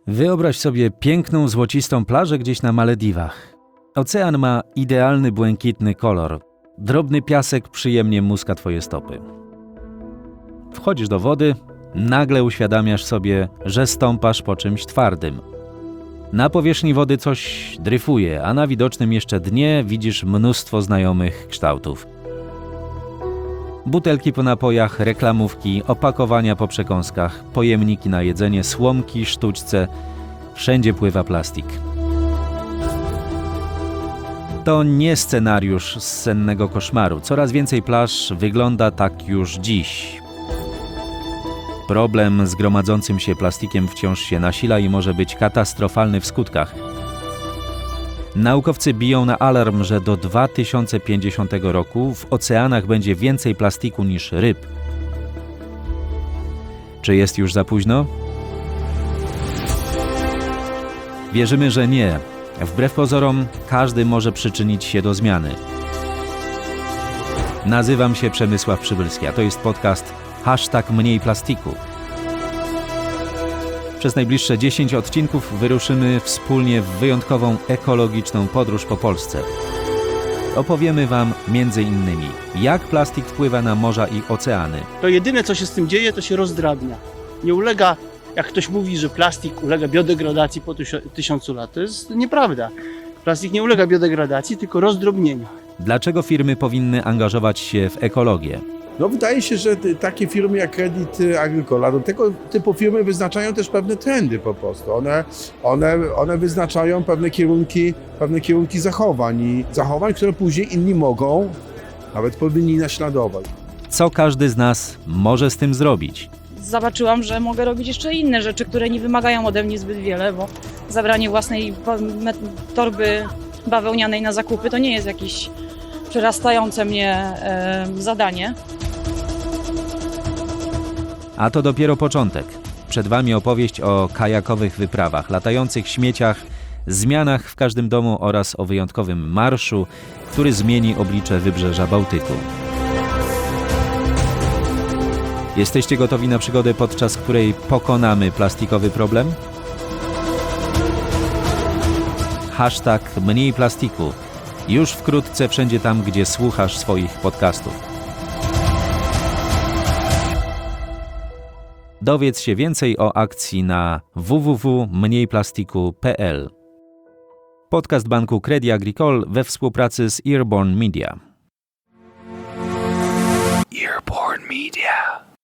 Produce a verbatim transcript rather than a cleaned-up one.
Wyobraź sobie piękną, złocistą plażę gdzieś na Malediwach. Ocean ma idealny, błękitny kolor. Drobny piasek przyjemnie muska twoje stopy. Wchodzisz do wody, nagle uświadamiasz sobie, że stąpasz po czymś twardym. Na powierzchni wody coś dryfuje, a na widocznym jeszcze dnie widzisz mnóstwo znajomych kształtów. Butelki po napojach, reklamówki, opakowania po przekąskach, pojemniki na jedzenie, słomki, sztućce. Wszędzie pływa plastik. To nie scenariusz z sennego koszmaru. Coraz więcej plaż wygląda tak już dziś. Problem z gromadzącym się plastikiem wciąż się nasila i może być katastrofalny w skutkach. Naukowcy biją na alarm, że do dwa tysiące pięćdziesiątego roku w oceanach będzie więcej plastiku niż ryb. Czy jest już za późno? Wierzymy, że nie. Wbrew pozorom, każdy może przyczynić się do zmiany. Nazywam się Przemysław Przybylski, a to jest podcast Hashtag Mniej Plastiku. Przez najbliższe dziesięć odcinków wyruszymy wspólnie w wyjątkową ekologiczną podróż po Polsce. Opowiemy Wam między innymi, jak plastik wpływa na morza i oceany. To jedyne, co się z tym dzieje, to się rozdrabnia. Nie ulega, jak ktoś mówi, że plastik ulega biodegradacji po tysiącu lat. To jest nieprawda. Plastik nie ulega biodegradacji, tylko rozdrobnieniu. Dlaczego firmy powinny angażować się w ekologię? No wydaje się, że t- takie firmy jak Credit Agricole, do tego typu firmy wyznaczają też pewne trendy po prostu. One, one, one wyznaczają pewne kierunki, pewne kierunki zachowań i zachowań, które później inni mogą, nawet powinni naśladować. Co każdy z nas może z tym zrobić? Zobaczyłam, że mogę robić jeszcze inne rzeczy, które nie wymagają ode mnie zbyt wiele, bo zabranie własnej torby bawełnianej na zakupy to nie jest jakieś przerastające mnie e, zadanie. A to dopiero początek. Przed Wami opowieść o kajakowych wyprawach, latających śmieciach, zmianach w każdym domu oraz o wyjątkowym marszu, który zmieni oblicze wybrzeża Bałtyku. Jesteście gotowi na przygodę, podczas której pokonamy plastikowy problem? Hashtag Mniej Plastiku. Już wkrótce wszędzie tam, gdzie słuchasz swoich podcastów. Dowiedz się więcej o akcji na w w w kropka mniej plastiku kropka p l. Podcast banku Credit Agricole we współpracy z Earborn Media. Earborn Media.